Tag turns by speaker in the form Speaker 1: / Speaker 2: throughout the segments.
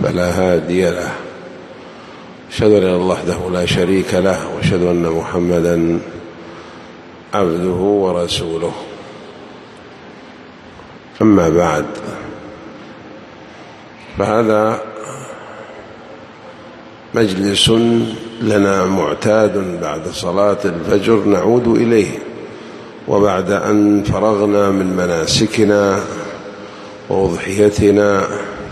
Speaker 1: فلا هادي له، أشهد أن الله وحده لا شريك له، وأشهد أن محمدا عبده ورسوله. أما بعد، فهذا مجلس لنا معتاد بعد صلاة الفجر نعود إليه، وبعد أن فرغنا من مناسكنا وأضحيتنا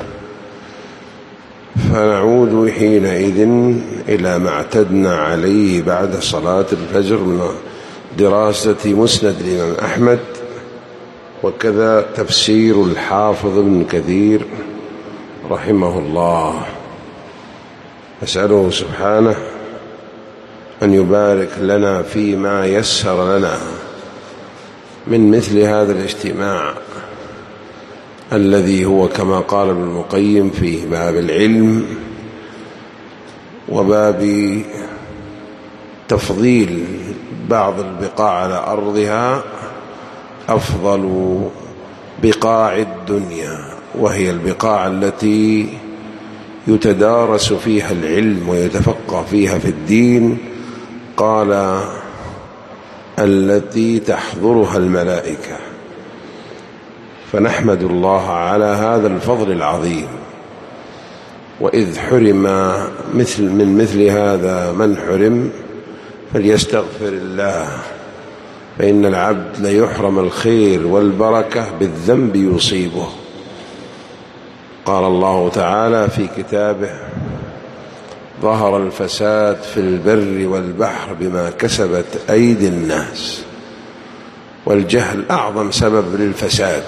Speaker 1: فنعود حينئذ إلى ما اعتدنا عليه بعد صلاة الفجر من دراسة مسند الإمام أحمد، وكذا تفسير الحافظ ابن كثير رحمه الله. أسأله سبحانه أن يبارك لنا فيما يسر لنا من مثل هذا الاجتماع الذي هو كما قال ابن القيم في باب العلم وباب تفضيل بعض البقاع على أرضها أفضل بقاع الدنيا، وهي البقاع التي يتدارس فيها العلم ويتفقه فيها في الدين. قال التي تحضرها الملائكة، فنحمد الله على هذا الفضل العظيم. وإذ حرم من مثل هذا من حرم فليستغفر الله، فإن العبد ليحرم الخير والبركة بالذنب يصيبه. قال الله تعالى في كتابه: ظهر الفساد في البر والبحر بما كسبت أيدي الناس. والجهل أعظم سبب للفساد،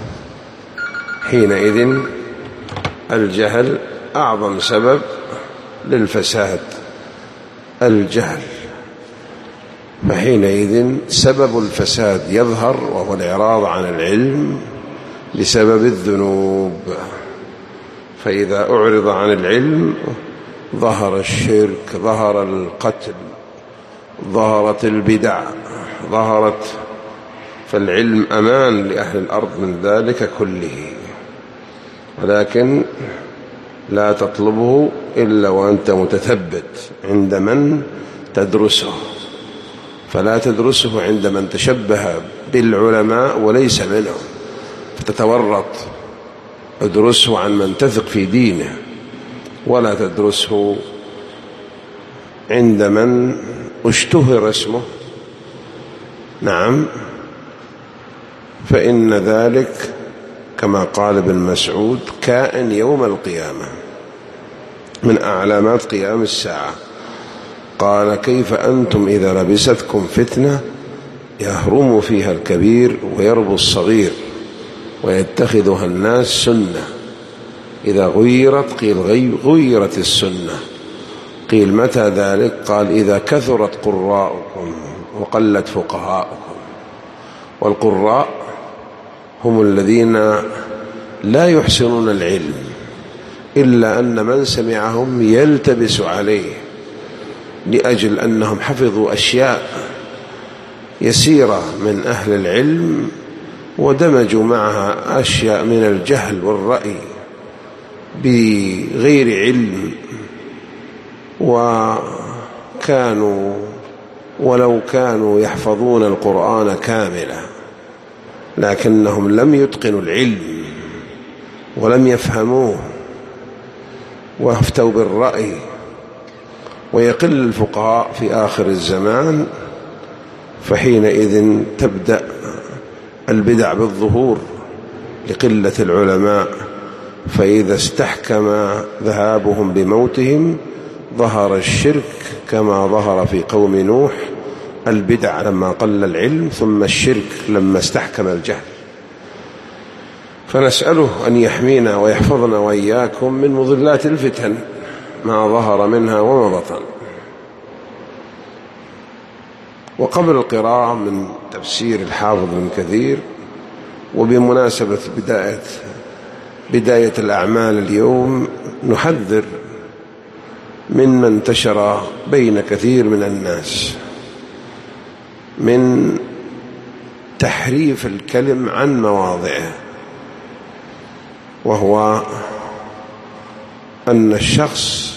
Speaker 1: حينئذ الجهل أعظم سبب للفساد، الجهل. فحينئذ سبب الفساد يظهر، وهو الإعراض عن العلم بسبب الذنوب. فإذا أعرض عن العلم ظهر الشرك، ظهر القتل، ظهرت البدع، فالعلم أمان لأهل الأرض من ذلك كله، ولكن لا تطلبه إلا وأنت متثبت عند من تدرسه، فلا تدرسه عند من تشبه بالعلماء وليس منهم فتتورط. ادرسه عن من تثق في دينه، ولا تدرسه عند من اشتهر اسمه. نعم، فإن ذلك كما قال ابن مسعود كائن يوم القيامة، من أعلامات قيام الساعة. قال: كيف أنتم إذا لبستكم فتنة يهرم فيها الكبير ويربو الصغير ويتخذها الناس سنة، إذا غيرت قيل غيرت السنة، قيل متى ذلك؟ قال: إذا كثرت قراءكم وقلت فقهاؤكم. والقراء هم الذين لا يحسنون العلم، إلا أن من سمعهم يلتبس عليه لأجل أنهم حفظوا أشياء يسيرة من أهل العلم ودمجوا معها أشياء من الجهل والرأي بغير علم، ولو كانوا يحفظون القرآن كاملا لكنهم لم يتقنوا العلم ولم يفهموه وافتوا بالرأي. ويقل الفقهاء في آخر الزمان، فحينئذ تبدأ البدع بالظهور لقلة العلماء. فإذا استحكم ذهابهم بموتهم ظهر الشرك كما ظهر في قوم نوح، البدع لما قل العلم، ثم الشرك لما استحكم الجهل. فنسأله أن يحمينا ويحفظنا وإياكم من مضلات الفتن ما ظهر منها وما بطن. وقبل القراءة من تفسير الحافظ ابن كثير، وبمناسبة بداية الأعمال اليوم، نحذر مما انتشر بين كثير من الناس من تحريف الكلم عن مواضعه، وهو أن الشخص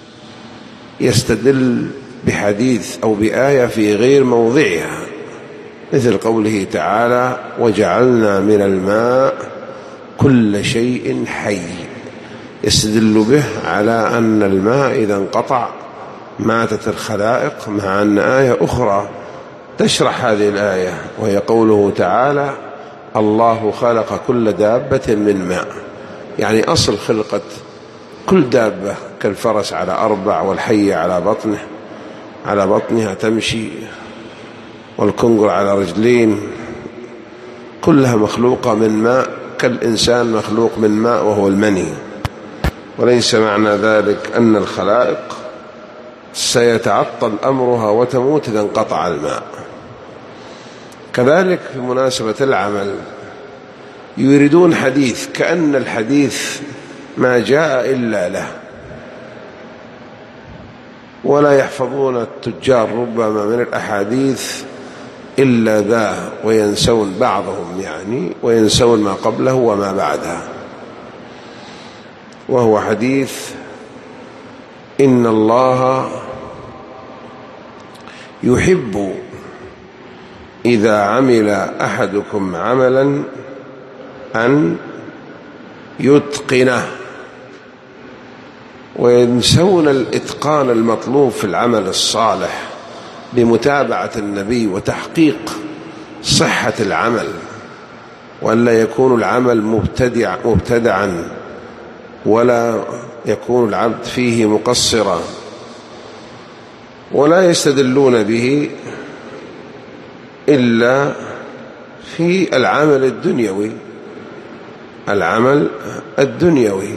Speaker 1: يستدل بحديث أو بآية في غير موضعها، مثل قوله تعالى: وجعلنا من الماء كل شيء حي، يستدل به على أن الماء إذا انقطع ماتت الخلائق، مع أن آية أخرى تشرح هذه الآية، وهي قوله تعالى: الله خلق كل دابة من ماء. يعني أصل خلقة كل دابة كالفرس على 4 والحية على بطنها تمشي، والكنغر على رجلين، كلها مخلوقة من ماء، كالإنسان مخلوق من ماء وهو المني. وليس معنى ذلك أن الخلائق سيتعطل أمرها وتموت إذا انقطع الماء. كذلك في مناسبة العمل يريدون حديث كأن الحديث ما جاء إلا له، ولا يحفظون التجار ربما من الأحاديث إلا ذا، وينسون بعضهم وينسون ما قبله وما بعدها. وهو حديث: إن الله يحب إذا عمل أحدكم عملا أن يتقنه، وينسون الإتقان المطلوب في العمل الصالح بمتابعة النبي وتحقيق صحة العمل، وألا يكون العمل مبتدعا ولا يكون العبد فيه مقصرا. ولا يستدلون به إلا في العمل الدنيوي،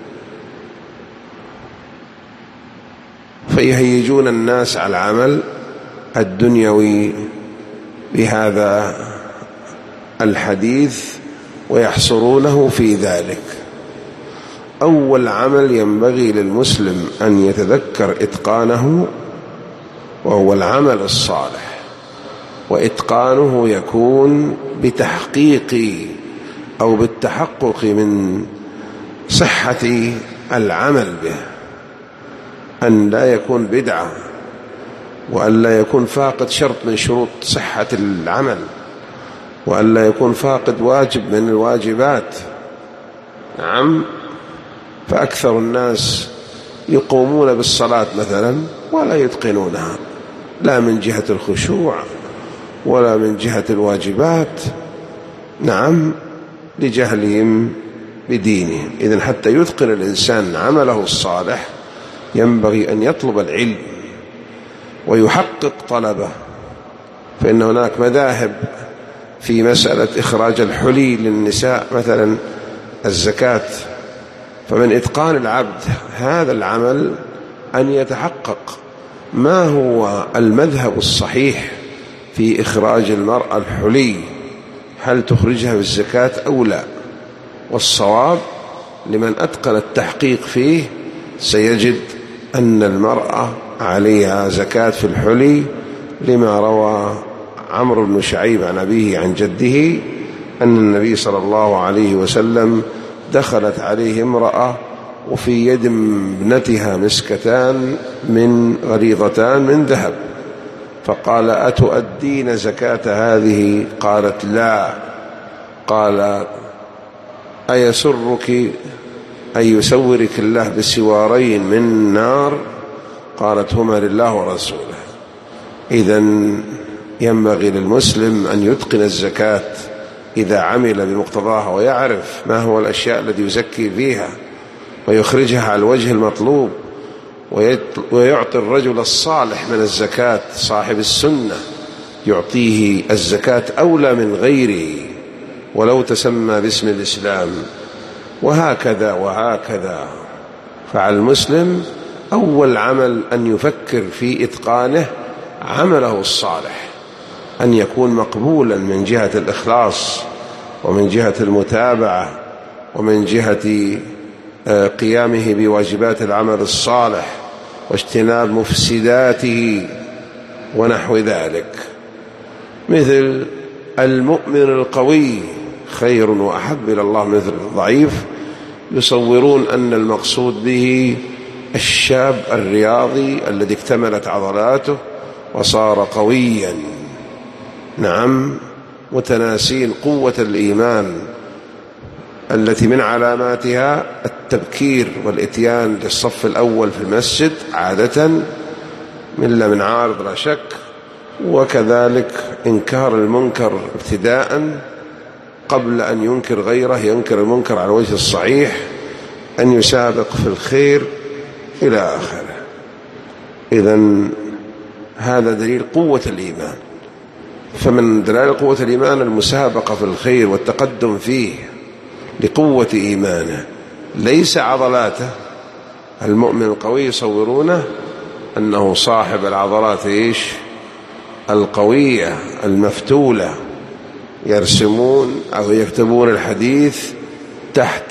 Speaker 1: فيهيجون الناس على العمل الدنيوي بهذا الحديث ويحصرونه في ذلك. أول عمل ينبغي للمسلم أن يتذكر إتقانه وهو العمل الصالح، وإتقانه يكون بتحقيق أو بالتحقق من صحة العمل به، أن لا يكون بدعة، وأن لا يكون فاقد شرط من شروط صحة العمل، وأن لا يكون فاقد واجب من الواجبات. نعم، فأكثر الناس يقومون بالصلاة مثلا ولا يتقنونها، لا من جهة الخشوع ولا من جهة الواجبات، نعم، لجهلهم بدينهم. إذن حتى يتقن الإنسان عمله الصالح ينبغي أن يطلب العلم ويحقق طلبه، فإن هناك مذاهب في مسألة إخراج الحلي للنساء مثلا الزكاة، فمن إتقان العبد هذا العمل أن يتحقق ما هو المذهب الصحيح في إخراج المرأة الحلي، هل تخرجها بالزكاة أو لا؟ والصواب لمن أتقن التحقيق فيه سيجد أن المرأة عليها زكاة في الحلي، لما روى عمرو بن شعيب عن أبيه عن جده أن النبي صلى الله عليه وسلم دخلت عليه امرأة وفي يد ابنتها مسكتان من غليظتان من ذهب، فقال: أتؤدين زكاة هذه؟ قالت: لا. قال: أيسرك أن يسورك الله بسوارين من نار؟ قالت: هما لله ورسوله. إذن ينبغي للمسلم أن يتقن الزكاة إذا عمل بمقتضاها، ويعرف ما هو الأشياء التي يزكي فيها ويخرجها على الوجه المطلوب، ويعطي الرجل الصالح من الزكاة صاحب السنة، يعطيه الزكاة أولى من غيره ولو تسمى باسم الإسلام، وهكذا وهكذا. فعلى المسلم أول عمل أن يفكر في إتقانه عمله الصالح، أن يكون مقبولا من جهة الإخلاص ومن جهة المتابعة ومن جهة قيامه بواجبات العمل الصالح واجتناب مفسداته ونحو ذلك. مثل المؤمن القوي خير وأحب إلى الله مثل الضعيف، يصورون أن المقصود به الشاب الرياضي الذي اكتملت عضلاته وصار قويا. نعم، متناسين قوة الإيمان التي من علاماتها التبكير والإتيان للصف الأول في المسجد عادة من عارض لا شك، وكذلك إنكار المنكر ابتداء قبل أن ينكر غيره، ينكر المنكر على الوجه الصحيح، أن يسابق في الخير إلى آخره. إذن هذا دليل قوة الإيمان. فمن دلائل قوة الإيمان المسابقة في الخير والتقدم فيه لقوة إيمانه، ليس عضلاته. المؤمن القوي يصورونه أنه صاحب العضلات القوية المفتولة، يرسمون أو يكتبون الحديث تحت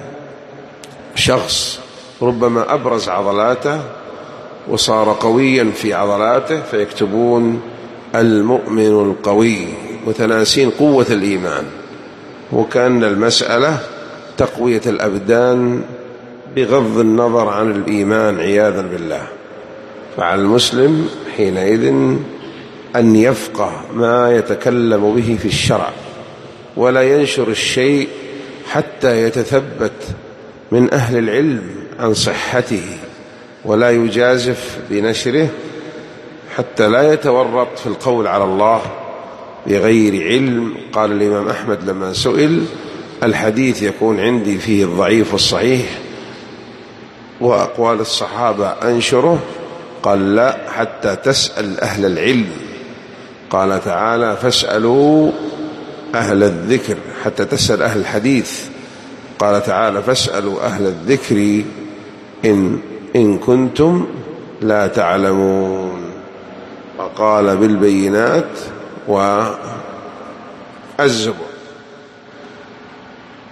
Speaker 1: شخص ربما أبرز عضلاته وصار قويا في عضلاته، فيكتبون المؤمن القوي، متناسين قوة الإيمان. وكأن المسألة تقوية الأبدان بغض النظر عن الإيمان عياذا بالله. فعلى المسلم حينئذ أن يفقه ما يتكلم به في الشرع، ولا ينشر الشيء حتى يتثبت من أهل العلم عن صحته، ولا يجازف بنشره حتى لا يتورط في القول على الله بغير علم. قال الإمام أحمد لما سئل: الحديث يكون عندي فيه الضعيف والصحيح وأقوال الصحابة أنشره؟ قال: لا، حتى تسأل أهل العلم. قال تعالى: فاسألوا أهل الذكر، حتى تسأل أهل الحديث. قال تعالى: فاسألوا أهل الذكر إن كنتم لا تعلمون. وقال: بالبينات والزبر.